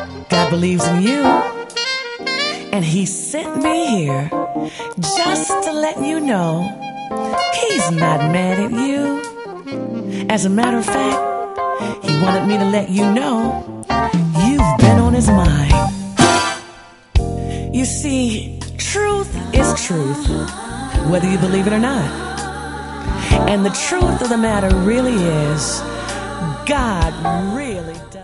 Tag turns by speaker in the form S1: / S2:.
S1: God believes in you, and He sent me here just to let you know He's not mad at you. As a matter of fact, He wanted me to let you know you've been on His mind. You see, truth is truth, whether you believe it or not. And the truth of the matter really is, God really does.